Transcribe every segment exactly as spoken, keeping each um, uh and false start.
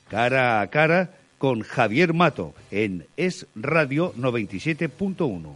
Cara a cara con Javier Mato en Es Radio noventa y siete punto uno.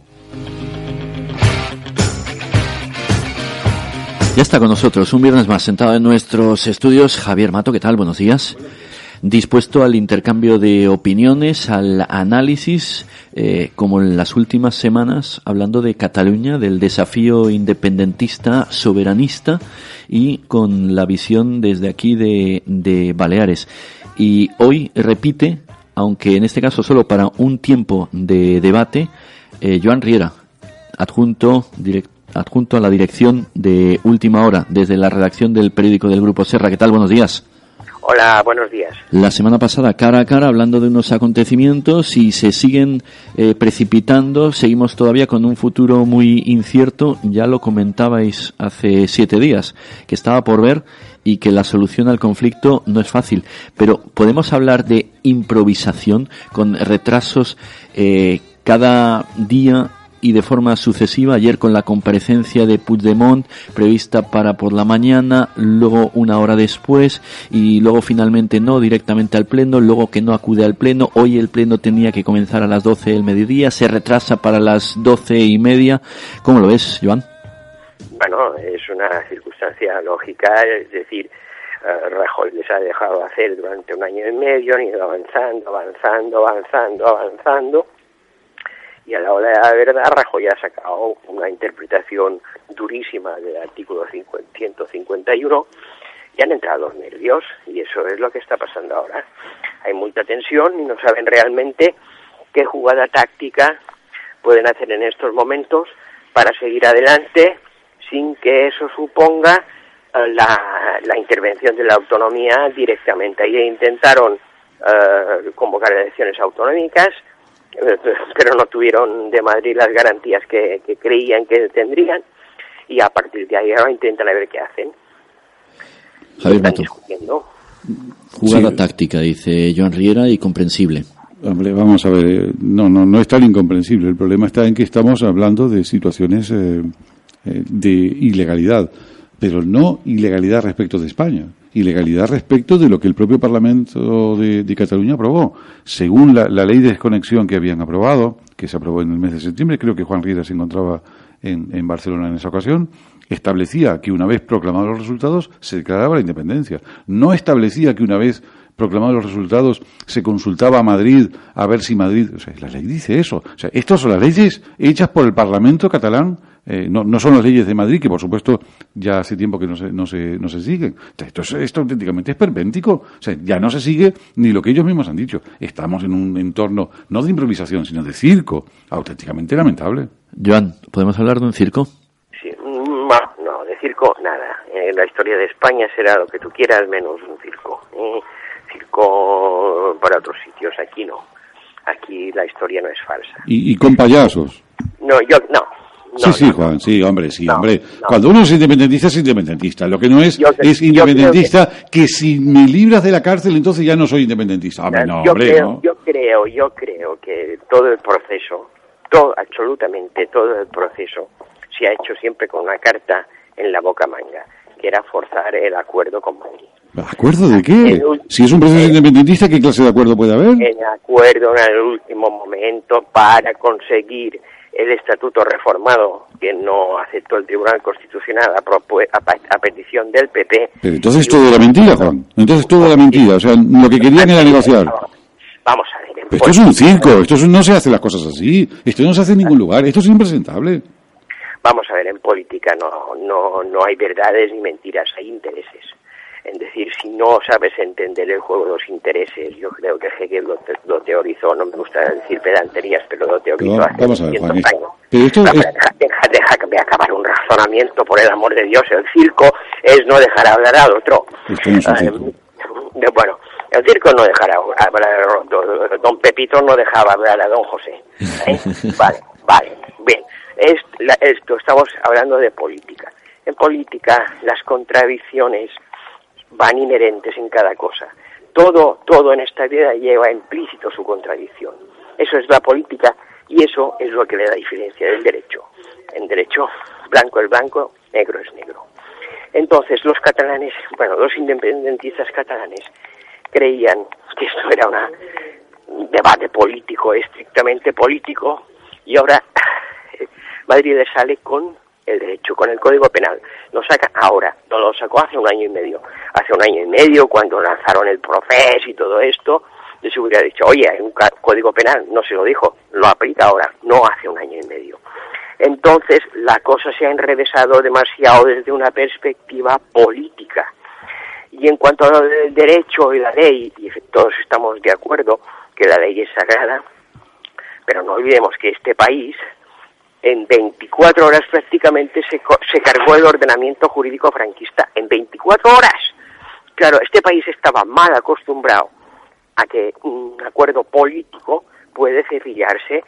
Ya está con nosotros un viernes más sentado en nuestros estudios Javier Mato. ¿Qué tal? Buenos días. Dispuesto al intercambio de opiniones, al análisis, eh, como en las últimas semanas, hablando de Cataluña, del desafío independentista, soberanista, y con la visión desde aquí de, de Baleares. Y hoy repite, aunque en este caso solo para un tiempo de debate, eh, Joan Riera, adjunto direct, adjunto a la dirección de Última Hora, desde la redacción del periódico del Grupo Serra. ¿Qué tal? Buenos días. Hola, buenos días. La semana pasada, cara a cara, hablando de unos acontecimientos y se siguen eh, precipitando, seguimos todavía con un futuro muy incierto. Ya lo comentabais hace siete días, que estaba por ver y que la solución al conflicto no es fácil. Pero podemos hablar de improvisación con retrasos eh, cada día y de forma sucesiva. Ayer con la comparecencia de Puigdemont prevista para por la mañana, luego una hora después y luego finalmente no, directamente al pleno, luego que no acude al pleno. Hoy el pleno tenía que comenzar a las doce del mediodía, se retrasa para las doce y media. ¿Cómo lo ves, Joan? Bueno, es una circunstancia lógica, es decir, uh, Rajoy les ha dejado hacer durante un año y medio, han ido avanzando, avanzando, avanzando, avanzando. Y a la hora de la verdad, Rajoy ha sacado una interpretación durísima del artículo ciento cincuenta y uno y han entrado los nervios, y eso es lo que está pasando ahora. Hay mucha tensión y no saben realmente qué jugada táctica pueden hacer en estos momentos para seguir adelante sin que eso suponga la, la intervención de la autonomía directamente. Ahí intentaron uh, convocar elecciones autonómicas, pero no tuvieron de Madrid las garantías que, que creían que tendrían, y a partir de ahí ahora intentan a ver qué hacen. Javier Mato. Jugada sí. táctica, dice Joan Riera, y comprensible. Hombre, vamos a ver, no, no, no es tan incomprensible. El problema está en que estamos hablando de situaciones eh, de ilegalidad, pero no ilegalidad respecto de España. Ilegalidad respecto de lo que el propio Parlamento de, de Cataluña aprobó. Según la, la ley de desconexión que habían aprobado, que se aprobó en el mes de septiembre, creo que Juan Riera se encontraba en, en Barcelona en esa ocasión, establecía que una vez proclamados los resultados se declaraba la independencia. No establecía que una vez proclamados los resultados se consultaba a Madrid a ver si Madrid... O sea, la ley dice eso. O sea, estas son las leyes hechas por el Parlamento catalán. Eh, no, no son las leyes de Madrid, que por supuesto ya hace tiempo que no se, no se, no se siguen. Esto, es, esto auténticamente es pervéntico. O sea, ya no se sigue ni lo que ellos mismos han dicho. Estamos en un entorno no de improvisación, sino de circo, auténticamente lamentable. Joan, ¿podemos hablar de un circo? Sí, no, no, de circo nada. Eh, la historia de España será lo que tú quieras menos un circo. Eh, circo para otros sitios, aquí no. Aquí la historia no es falsa. ¿Y, y con payasos? No, yo no. No, sí, sí, no, Juan, sí, hombre, sí, no, hombre. No. Cuando uno es independentista, es independentista. Lo que no es, yo, es independentista que... que si me libras de la cárcel, entonces ya no soy independentista. Hombre, no, yo hombre, creo, no. Yo creo, yo creo que todo el proceso, todo, absolutamente todo el proceso, se ha hecho siempre con una carta en la boca manga, que era forzar el acuerdo con Madrid. ¿Acuerdo de qué? El, si es un proceso eh, independentista, ¿qué clase de acuerdo puede haber? El acuerdo en el último momento para conseguir el estatuto reformado que no aceptó el Tribunal Constitucional a, propue- a, a petición del P P. Pero entonces todo era mentira, Juan. Entonces todo era mentira. O sea, lo que querían era negociar. Vamos a ver. Esto es un circo. Esto es, no se hace las cosas así. Esto no se hace en ningún lugar. Esto es impresentable. Vamos a ver, en política no, no, no hay verdades ni mentiras, hay intereses. Es decir, si no sabes entender el juego de los intereses, yo creo que Hegel lo, te, lo teorizó, no me gusta decir pedanterías, pero lo teorizó pero, hace vamos a ver, Juan, cientos años. Pero esto no, es... pero deja, deja, deja que acabar un razonamiento, por el amor de Dios. El circo es no dejar hablar al otro. Esto no es un circo. Eh, bueno, el circo no dejará hablar a don Pepito, no dejaba hablar a don José. ¿eh? Vale, vale, bien. Es, la, esto estamos hablando de política. En política las contradicciones van inherentes en cada cosa. Todo, todo en esta vida lleva implícito su contradicción. Eso es la política y eso es lo que le da diferencia del derecho. En derecho, blanco es blanco, negro es negro. Entonces, los catalanes, bueno, los independentistas catalanes creían que esto era una, un debate político, estrictamente político, y ahora Madrid le sale con el derecho, con el Código Penal. Lo saca ahora, no lo sacó hace un año y medio. Hace un año y medio, cuando lanzaron el Profes y todo esto, yo se hubiera dicho, oye, hay un Código Penal, no se lo dijo, lo aplica ahora, no hace un año y medio. Entonces, la cosa se ha enrevesado demasiado desde una perspectiva política. Y en cuanto a lo del derecho y la ley, y todos estamos de acuerdo que la ley es sagrada, pero no olvidemos que este país, en veinticuatro horas prácticamente, se, se cargó el ordenamiento jurídico franquista. En veinticuatro horas. Claro, este país estaba mal acostumbrado a que un acuerdo político puede cepillarse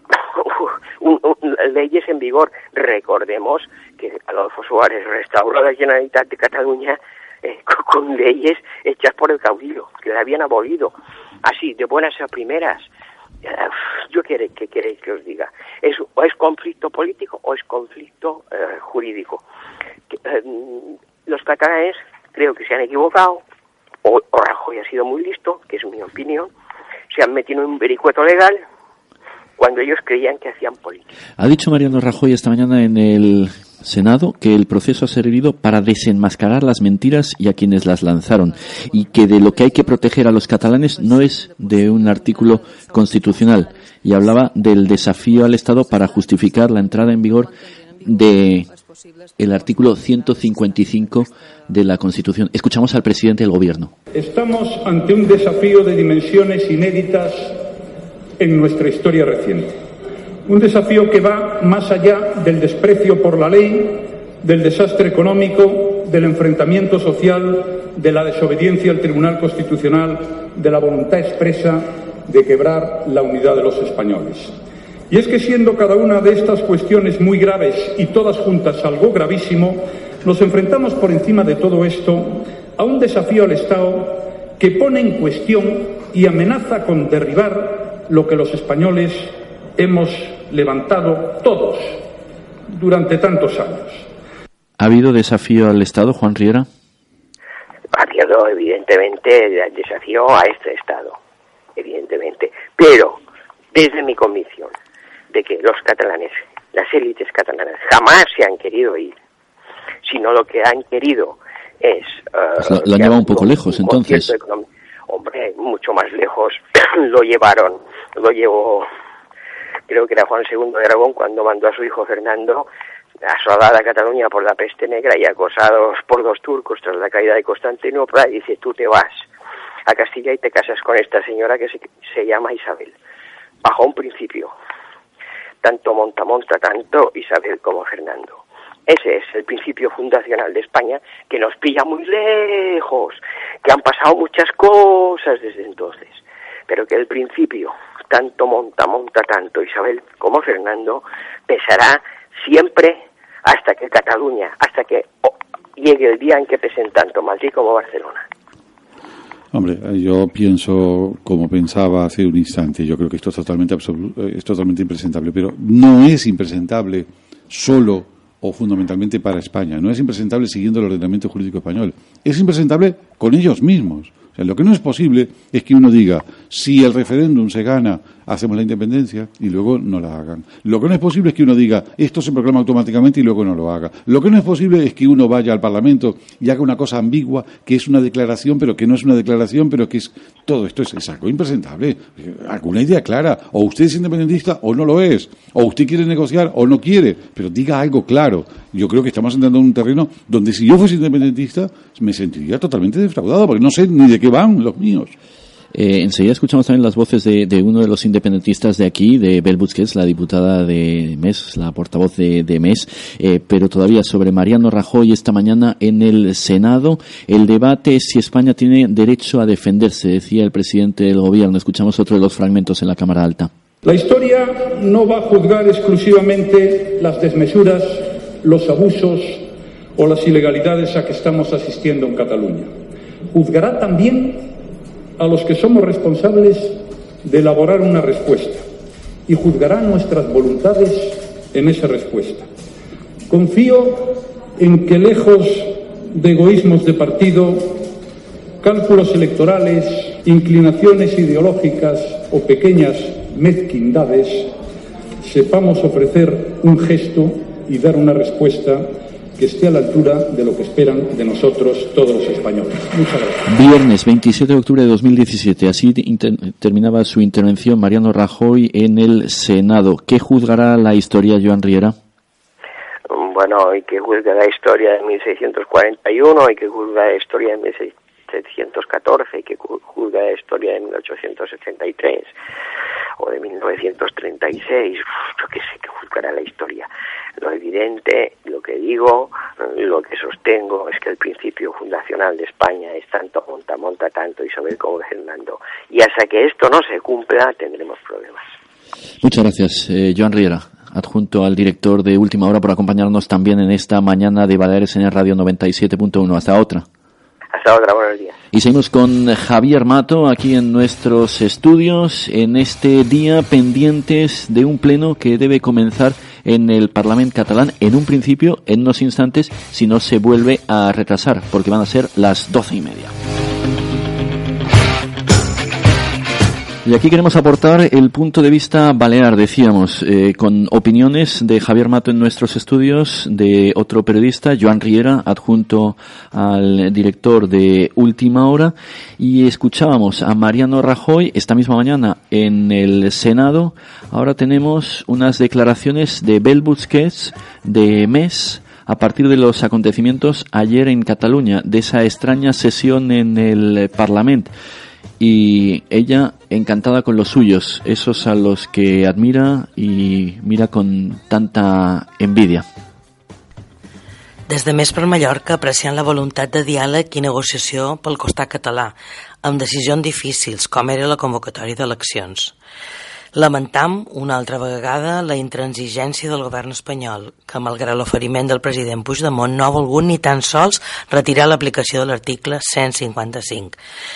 un, un, leyes en vigor. Recordemos que Adolfo Suárez restauró la Generalitat de Cataluña eh, con, con leyes hechas por el caudillo, que la habían abolido, así, de buenas a primeras. Yo quiero que queréis que os diga, es o es conflicto político o es conflicto eh, jurídico. Eh, los catalanes creo que se han equivocado, o, o Rajoy ha sido muy listo, que es mi opinión, se han metido en un vericueto legal cuando ellos creían que hacían política. Ha dicho Mariano Rajoy esta mañana en el Senado que el proceso ha servido para desenmascarar las mentiras y a quienes las lanzaron, y que de lo que hay que proteger a los catalanes no es de un artículo constitucional, y hablaba del desafío al Estado para justificar la entrada en vigor de el artículo ciento cincuenta y cinco de la Constitución. Escuchamos al presidente del Gobierno. Estamos ante un desafío de dimensiones inéditas en nuestra historia reciente. Un desafío que va más allá del desprecio por la ley, del desastre económico, del enfrentamiento social, de la desobediencia al Tribunal Constitucional, de la voluntad expresa de quebrar la unidad de los españoles. Y es que siendo cada una de estas cuestiones muy graves y todas juntas algo gravísimo, nos enfrentamos por encima de todo esto a un desafío al Estado que pone en cuestión y amenaza con derribar lo que los españoles hemos levantado todos durante tantos años. ¿Ha habido desafío al Estado, Juan Riera? Ha habido, evidentemente, desafío a este Estado, evidentemente. Pero, desde mi convicción de que los catalanes, las élites catalanas, jamás se han querido ir, sino lo que han querido es... Uh, pues lo, lo han llevado un poco lejos, entonces. Hombre, mucho más lejos lo llevaron, lo llevó... Creo que era Juan segundo de Aragón cuando mandó a su hijo Fernando asolada a Cataluña por la peste negra y acosados por los turcos tras la caída de Constantinopla, y dice, tú te vas a Castilla y te casas con esta señora que se, se llama Isabel. Bajo un principio, tanto monta monta tanto Isabel como Fernando. Ese es el principio fundacional de España, que nos pilla muy lejos, que han pasado muchas cosas desde entonces, pero que el principio, tanto monta, monta tanto Isabel como Fernando, pesará siempre hasta que Cataluña, hasta que oh, llegue el día en que pesen tanto Madrid como Barcelona. Hombre, yo pienso como pensaba hace un instante. Yo creo que esto es totalmente absoluto, es totalmente impresentable, pero no es impresentable solo o fundamentalmente para España. No es impresentable siguiendo el ordenamiento jurídico español. Es impresentable con ellos mismos. O sea, lo que no es posible es que uno diga, si el referéndum se gana, hacemos la independencia, y luego no la hagan. Lo que no es posible es que uno diga, esto se proclama automáticamente y luego no lo haga. Lo que no es posible es que uno vaya al Parlamento y haga una cosa ambigua, que es una declaración, pero que no es una declaración, pero que es... Todo esto es, es algo impresentable. Alguna idea clara. O usted es independentista o no lo es. O usted quiere negociar o no quiere. Pero diga algo claro. Yo creo que estamos entrando en un terreno donde si yo fuese independentista me sentiría totalmente defraudado, porque no sé ni de qué van los míos. Eh, enseguida escuchamos también las voces de, de uno de los independentistas de aquí, de Bel Busquets, la diputada de M E S, la portavoz de, de M E S, eh, pero todavía sobre Mariano Rajoy esta mañana en el Senado. El debate es si España tiene derecho a defenderse, decía el presidente del Gobierno. Escuchamos otro de los fragmentos en la Cámara Alta. La historia no va a juzgar exclusivamente las desmesuras, los abusos o las ilegalidades a que estamos asistiendo en Cataluña. Juzgará también a los que somos responsables de elaborar una respuesta, y juzgará nuestras voluntades en esa respuesta. Confío en que, lejos de egoísmos de partido, cálculos electorales, inclinaciones ideológicas o pequeñas mezquindades, sepamos ofrecer un gesto y dar una respuesta que esté a la altura de lo que esperan de nosotros todos los españoles. Muchas gracias. Viernes veintisiete de octubre de dos mil diecisiete, así inter- terminaba su intervención Mariano Rajoy en el Senado. ¿Qué juzgará la historia, Joan Riera? Bueno, hay que juzgar la historia de mil seiscientos cuarenta y uno, hay que juzgar la historia de mil setecientos catorce, hay que juzgar la historia de mil ochocientos setenta y tres o de mil novecientos treinta y seis. Uf, yo qué sé, que juzgará la historia. Lo evidente, lo que digo, lo que sostengo es que el principio fundacional de España es tanto monta, monta tanto y sobre como Fernando. Y hasta que esto no se cumpla tendremos problemas. Muchas gracias, eh, Joan Riera, adjunto al director de Última Hora, por acompañarnos también en esta mañana de Baleares en el Radio noventa y siete punto uno. Hasta otra. Hasta otra, buenos días. Y seguimos con Javier Mato aquí en nuestros estudios, en este día pendientes de un pleno que debe comenzar en el Parlamento catalán en un principio, en unos instantes, si no se vuelve a retrasar, porque van a ser las doce y media. Y aquí queremos aportar el punto de vista balear, decíamos, eh, con opiniones de Javier Mato en nuestros estudios, de otro periodista, Joan Riera, adjunto al director de Última Hora, y escuchábamos a Mariano Rajoy esta misma mañana en el Senado. Ahora tenemos unas declaraciones de Bel Busquets, de M E S, a partir de los acontecimientos ayer en Cataluña, de esa extraña sesión en el Parlamento. Y ella encantada con los suyos, esos a los que admira y mira con tanta envidia. Des de Més per Mallorca apreciant la voluntat de diàleg i negociació pel costat català, amb decisions difícils, com era la convocatòria d'eleccions. Lamentam una altra vegada la intransigència del govern espanyol, que malgrat l'oferiment del president Puigdemont no ha volgut ni tan sols retirar l'aplicació de l'article cent cinquanta-cinc.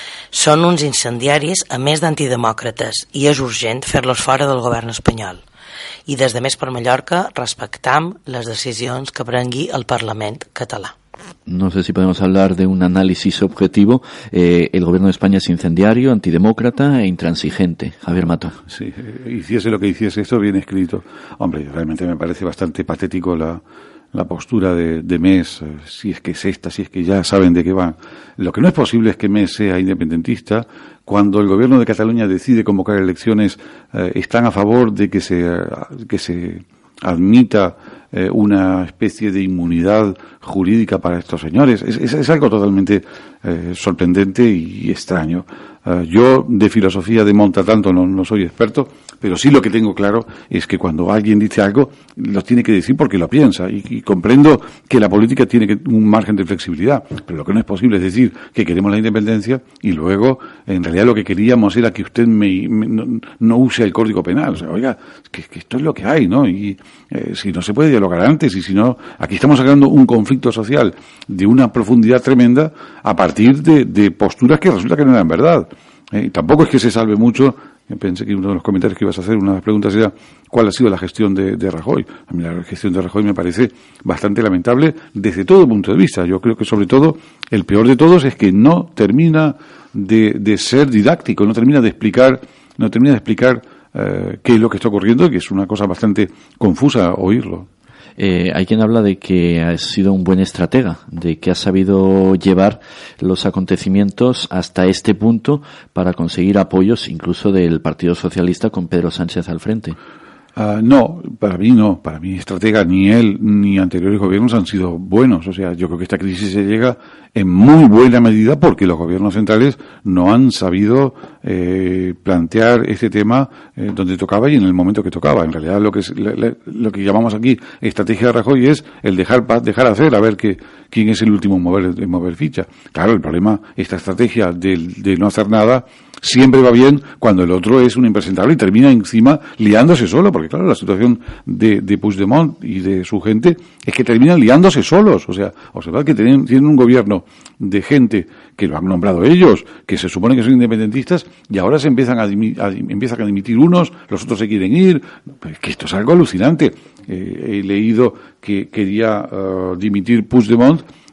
Són uns incendiaris a més d'antidemòcrates i és urgent fer-los fora del govern espanyol. I des de Més per Mallorca respectam les decisions que prengui el Parlament català. No sé si podemos hablar de un análisis objetivo. Eh, el gobierno de España es incendiario, antidemócrata e intransigente. Javier Mato. Sí, hiciese lo que hiciese, esto bien escrito. Hombre, realmente me parece bastante patético la, la postura de, de M E S, si es que es esta, si es que ya saben de qué va. Lo que no es posible es que M E S sea independentista. Cuando el gobierno de Cataluña decide convocar elecciones, eh, están a favor de que se, que se admita eh, una especie de inmunidad jurídica para estos señores. Es, es, es algo totalmente eh, sorprendente y, y extraño. Uh, yo de filosofía de monta tanto no, no soy experto, pero sí lo que tengo claro es que cuando alguien dice algo, lo tiene que decir porque lo piensa, y, y comprendo que la política tiene que, un margen de flexibilidad, pero lo que no es posible es decir que queremos la independencia y luego en realidad lo que queríamos era que usted me, me, no, no use el Código Penal. O sea, oiga, que, que esto es lo que hay, ¿no? Y eh, si no se puede dialogar antes, y si no, aquí estamos sacando un conflicto social de una profundidad tremenda a partir de, de posturas que resulta que no eran verdad. Eh, tampoco es que se salve mucho. Pensé que uno de los comentarios que ibas a hacer, una de las preguntas era ¿cuál ha sido la gestión de, de Rajoy? A mí la gestión de Rajoy me parece bastante lamentable desde todo punto de vista. Yo creo que sobre todo el peor de todos es que no termina de, de ser didáctico, no termina de explicar, no termina de explicar eh, qué es lo que está ocurriendo, que es una cosa bastante confusa oírlo. Eh, hay quien habla de que ha sido un buen estratega, de que ha sabido llevar los acontecimientos hasta este punto para conseguir apoyos incluso del Partido Socialista con Pedro Sánchez al frente. Uh, no, para mí no, para mí estratega ni él ni anteriores gobiernos han sido buenos. O sea, yo creo que esta crisis se llega en muy buena medida porque los gobiernos centrales no han sabido eh, plantear este tema eh, donde tocaba y en el momento que tocaba. En realidad lo que es, le, le, lo que llamamos aquí estrategia de Rajoy es el dejar dejar hacer, a ver que, quién es el último en mover, en mover ficha. Claro, el problema, esta estrategia de, de no hacer nada siempre va bien cuando el otro es un impresentable y termina encima liándose solo, porque claro, la situación de, de Puigdemont y de su gente es que terminan liándose solos. O sea, observad que tienen, tienen un gobierno de gente que lo han nombrado ellos, que se supone que son independentistas, y ahora se empiezan a, dimi, a empiezan a dimitir unos, los otros se quieren ir. Pues que esto es algo alucinante. Eh, he leído que quería uh, dimitir Puigdemont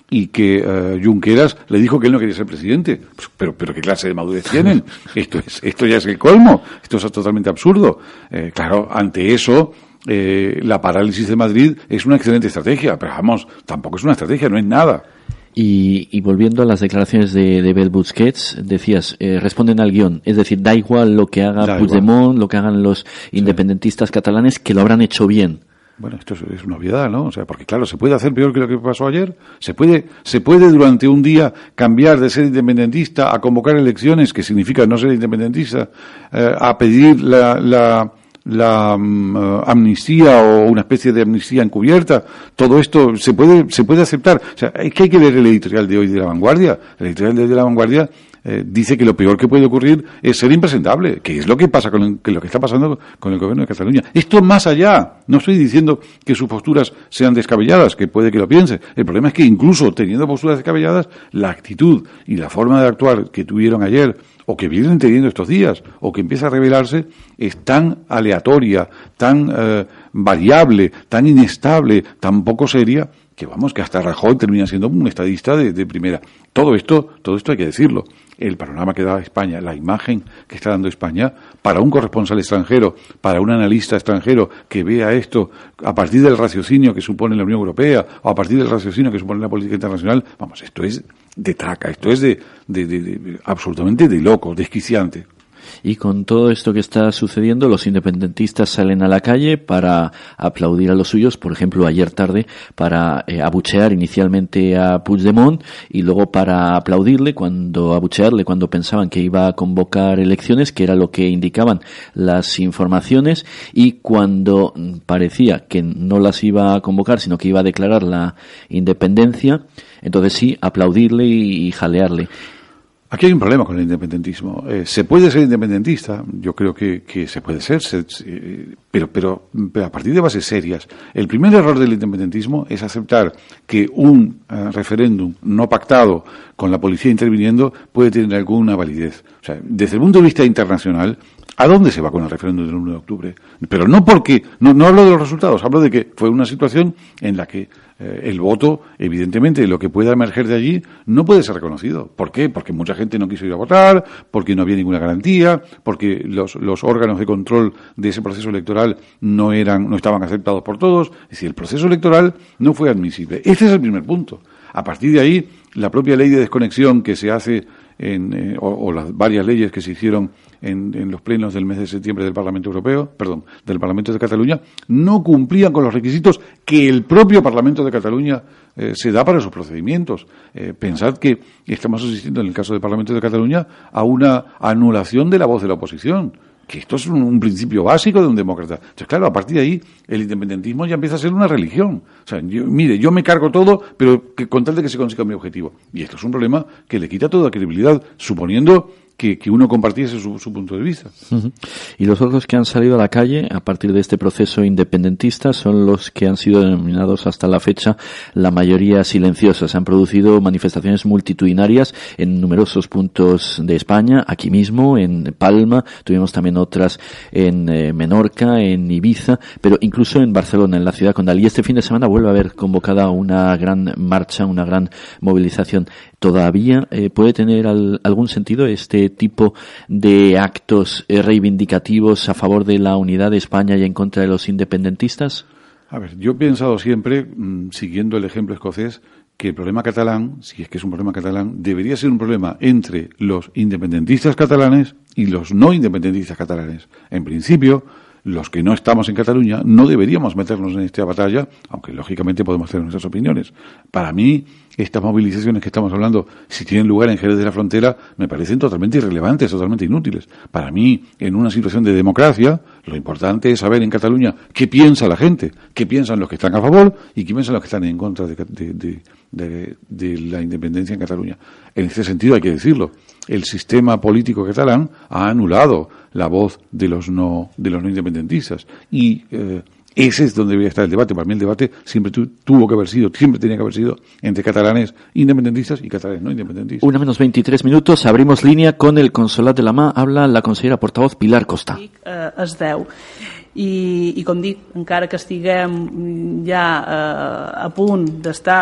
y que uh, Junqueras le dijo que él no quería ser presidente. Pues, pero, pero qué clase de madurez tienen. Esto es, esto ya es el colmo. Esto es totalmente absurdo. Eh, claro, ante eso, eh, la parálisis de Madrid es una excelente estrategia, pero vamos, tampoco es una estrategia, no es nada. Y, y volviendo a las declaraciones de, de Bel Busquets, decías, eh, responden al guión, es decir, da igual lo que haga da Puigdemont, igual. Lo que hagan los independentistas sí. catalanes, que lo habrán hecho bien. Bueno, esto es, es una obviedad, ¿no? O sea, porque claro, se puede hacer peor que lo que pasó ayer. Se puede, se puede durante un día cambiar de ser independentista a convocar elecciones, que significa no ser independentista, eh, a pedir la, la, la um, uh, amnistía o una especie de amnistía encubierta. Todo esto se puede, se puede aceptar. O sea, es que hay que leer el editorial de hoy de La Vanguardia. El editorial de hoy de La Vanguardia Eh, dice que lo peor que puede ocurrir es ser impresentable, que es lo que pasa con el, que lo que está pasando con el gobierno de Cataluña. Esto más allá, no estoy diciendo que sus posturas sean descabelladas, que puede que lo piense. El problema es que incluso teniendo posturas descabelladas, la actitud y la forma de actuar que tuvieron ayer, o que vienen teniendo estos días, o que empieza a revelarse, es tan aleatoria, tan eh, variable, tan inestable, tan poco seria, que vamos, que hasta Rajoy termina siendo un estadista de, de primera. Todo esto, todo esto hay que decirlo. El panorama que da España, la imagen que está dando España, para un corresponsal extranjero, para un analista extranjero que vea esto a partir del raciocinio que supone la Unión Europea, o a partir del raciocinio que supone la política internacional, vamos, esto es de traca, esto es de, de, de, de absolutamente de loco, desquiciante. Y con todo esto que está sucediendo, los independentistas salen a la calle para aplaudir a los suyos, por ejemplo, ayer tarde, para eh, abuchear inicialmente a Puigdemont y luego para aplaudirle cuando, abuchearle cuando pensaban que iba a convocar elecciones, que era lo que indicaban las informaciones, y cuando parecía que no las iba a convocar, sino que iba a declarar la independencia, entonces sí, aplaudirle y, y jalearle. Aquí hay un problema con el independentismo. Eh, se puede ser independentista, yo creo que, que se puede ser, se, se, pero, pero, pero a partir de bases serias. El primer error del independentismo es aceptar que un uh, referéndum no pactado con la policía interviniendo puede tener alguna validez. O sea, desde el punto de vista internacional, ¿a dónde se va con el referéndum del uno de octubre? Pero no porque, no, no hablo de los resultados, hablo de que fue una situación en la que eh, el voto, evidentemente, lo que pueda emerger de allí, no puede ser reconocido. ¿Por qué? Porque mucha gente no quiso ir a votar, porque no había ninguna garantía, porque los, los órganos de control de ese proceso electoral no eran, no estaban aceptados por todos. Es decir, el proceso electoral no fue admisible. Este es el primer punto. A partir de ahí, la propia ley de desconexión que se hace En, eh, o, o las varias leyes que se hicieron en, en los plenos del mes de septiembre del Parlamento Europeo, perdón, del Parlamento de Cataluña, no cumplían con los requisitos que el propio Parlamento de Cataluña eh, se da para sus procedimientos. Eh, pensad que estamos asistiendo, en el caso del Parlamento de Cataluña, a una anulación de la voz de la oposición, que esto es un, un principio básico de un demócrata. Entonces, claro, a partir de ahí, el independentismo ya empieza a ser una religión. O sea, yo, mire, yo me cargo todo, pero que, con tal de que se consiga mi objetivo. Y esto es un problema que le quita toda credibilidad, suponiendo que, que uno compartiese su, su punto de vista. Uh-huh. Y los otros que han salido a la calle a partir de este proceso independentista son los que han sido denominados hasta la fecha la mayoría silenciosa. Se han producido manifestaciones multitudinarias en numerosos puntos de España, aquí mismo, en Palma, tuvimos también otras en eh, Menorca, en Ibiza, pero incluso en Barcelona, en la ciudad condal. Y este fin de semana vuelve a haber convocada una gran marcha, una gran movilización. ¿Todavía eh, puede tener al, algún sentido este tipo de actos eh, reivindicativos a favor de la unidad de España y en contra de los independentistas? A ver, yo he pensado siempre, mmm, siguiendo el ejemplo escocés, que el problema catalán, si es que es un problema catalán, debería ser un problema entre los independentistas catalanes y los no independentistas catalanes. En principio, los que no estamos en Cataluña no deberíamos meternos en esta batalla, aunque lógicamente podemos tener nuestras opiniones. Para mí, estas movilizaciones que estamos hablando, si tienen lugar en Jerez de la Frontera, me parecen totalmente irrelevantes, totalmente inútiles. Para mí, en una situación de democracia, lo importante es saber en Cataluña qué piensa la gente, qué piensan los que están a favor y qué piensan los que están en contra de, de, de, de, de la independencia en Cataluña. En este sentido hay que decirlo, el sistema político catalán ha anulado la voz de los no, de los no independentistas y eh, ese es donde debería estar el debate. Para mí el debate siempre tu, tuvo que haber sido, siempre tenía que haber sido entre catalanes independentistas y catalanes no independentistas. Una menos veintitrés minutos, abrimos línea con el Consolat de la Mà. Habla la consellera portavoz Pilar Costa. Eh, es deu. I, i com dic, encara que estiguem ja eh, a punt d'estar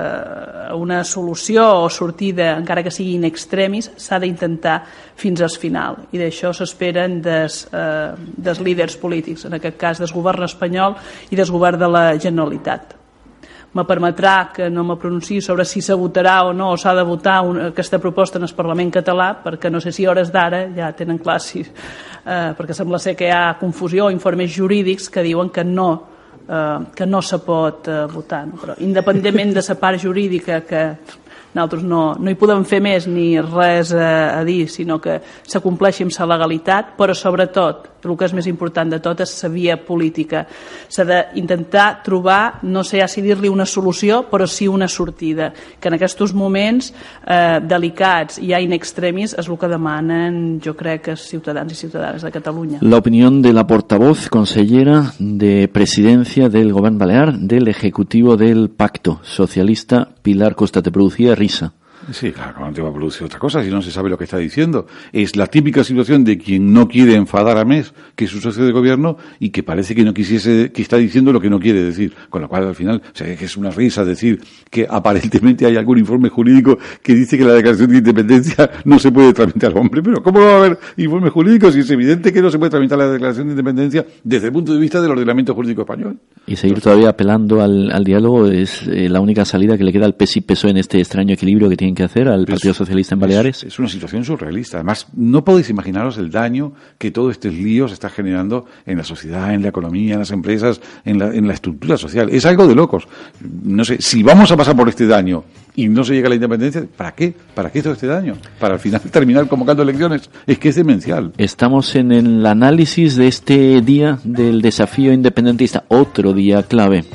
eh, a una solució o sortida, encara que sigui in extremis, s'ha d'intentar fins al final, i d'això s'esperen des, eh, des líders polítics, en aquest cas des govern espanyol i des govern de la Generalitat. Me permetrà que no me pronunciï sobre si se votarà o no, o s'ha de votar una, aquesta proposta en el Parlament català, perquè no sé si a hores d'ara ja tenen clar si, eh, perquè sembla ser que hi ha confusió o informes jurídics que diuen que no, eh, que no se pot eh, votar. No? Però independentment de la part jurídica, que nosaltres no, no hi podem fer més ni res a, a dir, sinó que se compleixi amb la legalitat, però sobretot, el que és més important de tot és la via política. S'ha d'intentar trobar, no sé si dir-li una solució, però sí una sortida, que en aquests moments eh, delicats i ja in extremis és el que demanen, jo crec, els ciutadans i ciutadanes de Catalunya. La opinión de la portavoz, consellera de Presidencia del Gobierno Balear, del Ejecutivo del Pacto Socialista, Pilar Costa. Te producía risa. Sí, claro, no te va a producir otra cosa si no se sabe lo que está diciendo. Es la típica situación de quien no quiere enfadar a Més, que es su socio de gobierno, y que parece que no quisiese, que está diciendo lo que no quiere decir. Con lo cual, al final, o sea, que es una risa decir que aparentemente hay algún informe jurídico que dice que la declaración de independencia no se puede tramitar. Hombre, pero ¿cómo va a haber informe jurídico si es evidente que no se puede tramitar la declaración de independencia desde el punto de vista del ordenamiento jurídico español? Y seguir todavía apelando al, al diálogo es eh, la única salida que le queda al P S I P S O E en este extraño equilibrio que tienen que hacer al Partido Socialista en Baleares. Es, es una situación surrealista. Además, no podéis imaginaros el daño que todo este lío se está generando en la sociedad, en la economía, en las empresas, en la, en la estructura social. Es algo de locos. No sé, si vamos a pasar por este daño y no se llega a la independencia, ¿para qué? ¿Para qué todo este daño? Para al final terminar convocando elecciones. Es que es demencial. Estamos en el análisis de este día del desafío independentista, otro día clave.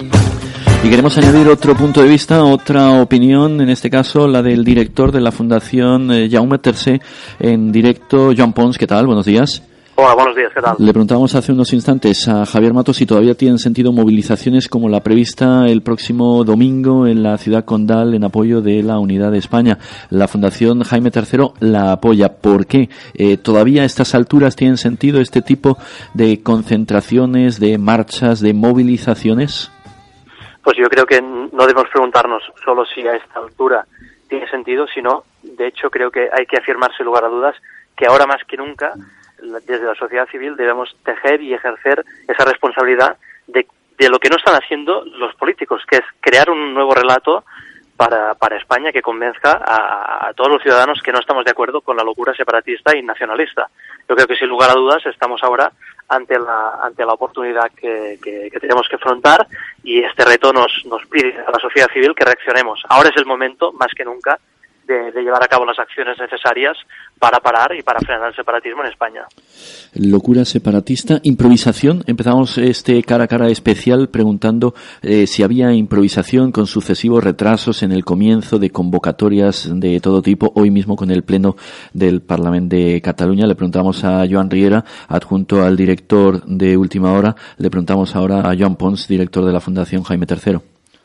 Y queremos añadir otro punto de vista, otra opinión, en este caso la del director de la Fundación eh, Jaume tercer, en directo. Joan Pons, ¿qué tal? Buenos días. Hola, buenos días, ¿qué tal? Le preguntábamos hace unos instantes a Javier Mato si todavía tienen sentido movilizaciones como la prevista el próximo domingo en la ciudad condal en apoyo de la Unidad de España. La Fundación Jaime tercero la apoya. ¿Por qué? Eh, ¿Todavía a estas alturas tienen sentido este tipo de concentraciones, de marchas, de movilizaciones? Pues yo creo que no debemos preguntarnos solo si a esta altura tiene sentido, sino, de hecho, creo que hay que afirmar sin lugar a dudas que ahora más que nunca, desde la sociedad civil, debemos tejer y ejercer esa responsabilidad de, de lo que no están haciendo los políticos, que es crear un nuevo relato para, para España que convenzca a, a todos los ciudadanos que no estamos de acuerdo con la locura separatista y nacionalista. Yo creo que sin lugar a dudas estamos ahora ante la ante la oportunidad que, que, que tenemos que afrontar, y este reto nos, nos pide a la sociedad civil que reaccionemos. Ahora es el momento, más que nunca, de, de llevar a cabo las acciones necesarias para parar y para frenar el separatismo en España. Locura separatista, improvisación. Empezamos este cara a cara especial preguntando eh, si había improvisación con sucesivos retrasos en el comienzo de convocatorias de todo tipo. Hoy mismo con el pleno del Parlamento de Cataluña le preguntamos a Joan Riera, adjunto al director de Última Hora. Le preguntamos ahora a Joan Pons, director de la Fundación Jaime tercero.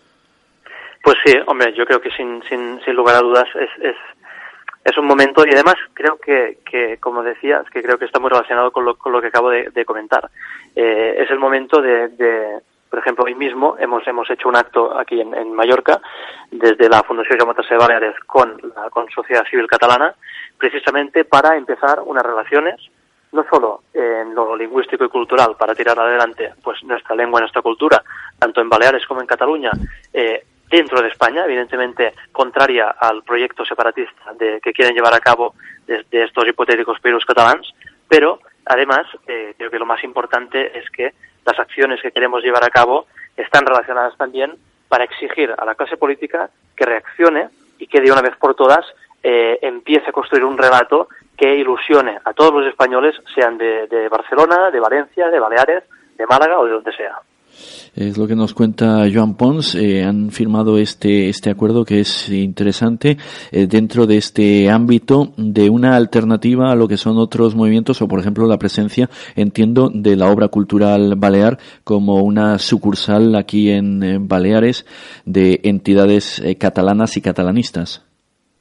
Pues sí, hombre, yo creo que sin sin, sin lugar a dudas es, es es un momento, y además creo que, que como decías, que creo que está muy relacionado con lo, con lo que acabo de, de comentar. Eh, es el momento de, de, por ejemplo, hoy mismo hemos hemos hecho un acto aquí en, en Mallorca, desde la Fundación Jaume tercer Baleares con la con Sociedad Civil Catalana, precisamente para empezar unas relaciones, no solo en lo lingüístico y cultural, para tirar adelante pues nuestra lengua y nuestra cultura, tanto en Baleares como en Cataluña, eh, dentro de España, evidentemente contraria al proyecto separatista de, que quieren llevar a cabo de, de estos hipotéticos països catalans, pero además eh, creo que lo más importante es que las acciones que queremos llevar a cabo están relacionadas también para exigir a la clase política que reaccione y que de una vez por todas eh, empiece a construir un relato que ilusione a todos los españoles, sean de, de Barcelona, de Valencia, de Baleares, de Málaga o de donde sea. Es lo que nos cuenta Joan Pons. Eh, han firmado este este acuerdo que es interesante eh, dentro de este ámbito de una alternativa a lo que son otros movimientos, o por ejemplo la presencia, entiendo, de la obra cultural balear como una sucursal aquí en, en Baleares de entidades eh, catalanas y catalanistas.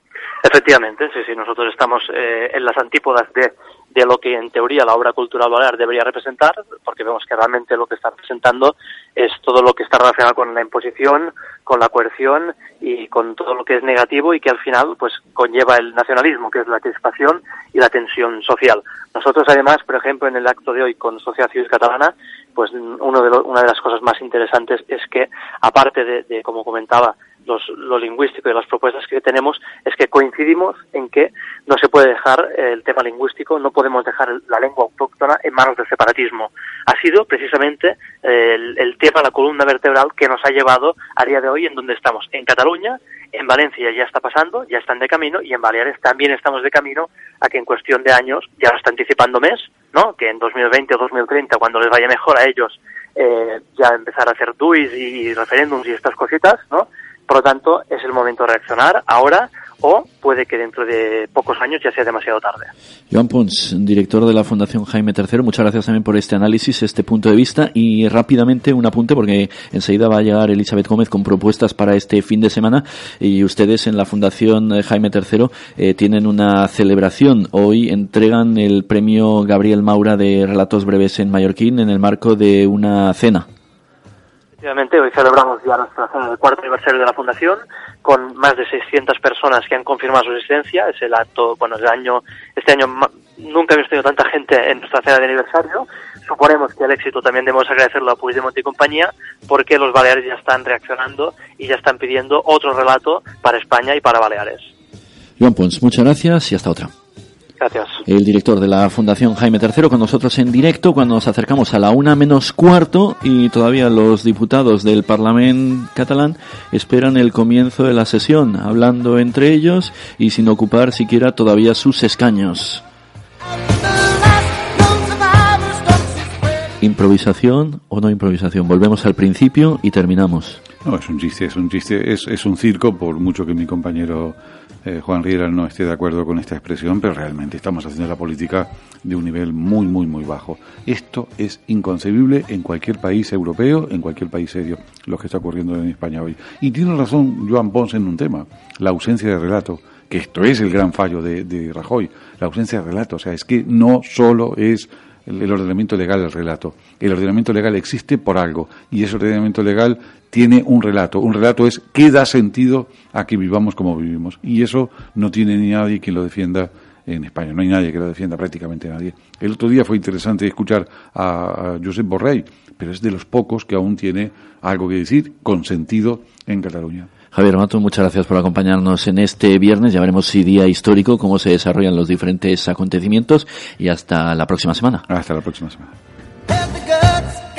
Efectivamente, sí, sí, nosotros estamos eh, en las antípodas de, de lo que en teoría la obra cultural balear debería representar, porque vemos que realmente lo que está representando es todo lo que está relacionado con la imposición, con la coerción y con todo lo que es negativo y que al final pues conlleva el nacionalismo, que es la crispación y la tensión social. Nosotros además, por ejemplo, en el acto de hoy con Sociedad Civil Catalana, pues uno de lo, una de las cosas más interesantes es que, aparte de, de como comentaba, Los, lo lingüístico y las propuestas que tenemos, es que coincidimos en que no se puede dejar el tema lingüístico, no podemos dejar la lengua autóctona en manos del separatismo. Ha sido precisamente el, el tema, la columna vertebral que nos ha llevado a día de hoy en donde estamos. En Cataluña, en Valencia ya está pasando, ya están de camino, y en Baleares también estamos de camino a que en cuestión de años, ya lo está anticipando M E S, ¿no?, que en dos mil veinte o dos mil treinta, cuando les vaya mejor a ellos, eh, ya empezar a hacer D U Is y referéndums y estas cositas, ¿no? Por lo tanto, es el momento de reaccionar ahora, o puede que dentro de pocos años ya sea demasiado tarde. Joan Pons, director de la Fundación Jaime tercero, muchas gracias también por este análisis, este punto de vista, y rápidamente un apunte porque enseguida va a llegar Elizabeth Gómez con propuestas para este fin de semana, y ustedes en la Fundación Jaime tercero eh, tienen una celebración. Hoy entregan el premio Gabriel Maura de Relatos Breves en Mallorquín en el marco de una cena. Efectivamente, hoy celebramos ya nuestra cena del cuarto aniversario de la Fundación, con más de seiscientas personas que han confirmado su existencia. Es el acto, bueno, el año, este año nunca hemos tenido tanta gente en nuestra cena de aniversario. Suponemos que el éxito también debemos agradecerlo a Puigdemont y compañía, porque los baleares ya están reaccionando y ya están pidiendo otro relato para España y para Baleares. Joan Pons, muchas gracias y hasta otra. Gracias. El director de la Fundación Jaime tercero con nosotros en directo cuando nos acercamos a la una menos cuarto, y todavía los diputados del Parlamento catalán esperan el comienzo de la sesión, hablando entre ellos y sin ocupar siquiera todavía sus escaños. ¿Improvisación o no improvisación? Volvemos al principio y terminamos. No, es un chiste, es un chiste, es, es un circo, por mucho que mi compañero eh, Juan Riera no esté de acuerdo con esta expresión, pero realmente estamos haciendo la política de un nivel muy, muy, muy bajo. Esto es inconcebible en cualquier país europeo, en cualquier país serio, lo que está ocurriendo en España hoy. Y tiene razón Joan Pons en un tema, la ausencia de relato, que esto es el gran fallo de, de Rajoy, la ausencia de relato. O sea, es que no solo es el, el ordenamiento legal el relato. El ordenamiento legal existe por algo, y ese ordenamiento legal tiene un relato. Un relato es qué da sentido a que vivamos como vivimos, y eso no tiene ni nadie quien lo defienda en España. No hay nadie que lo defienda, prácticamente nadie. El otro día fue interesante escuchar a, a Josep Borrell, pero es de los pocos que aún tiene algo que decir con sentido en Cataluña. Javier Mato, muchas gracias por acompañarnos en este viernes. Ya veremos si día histórico, cómo se desarrollan los diferentes acontecimientos, y hasta la próxima semana. Hasta la próxima semana.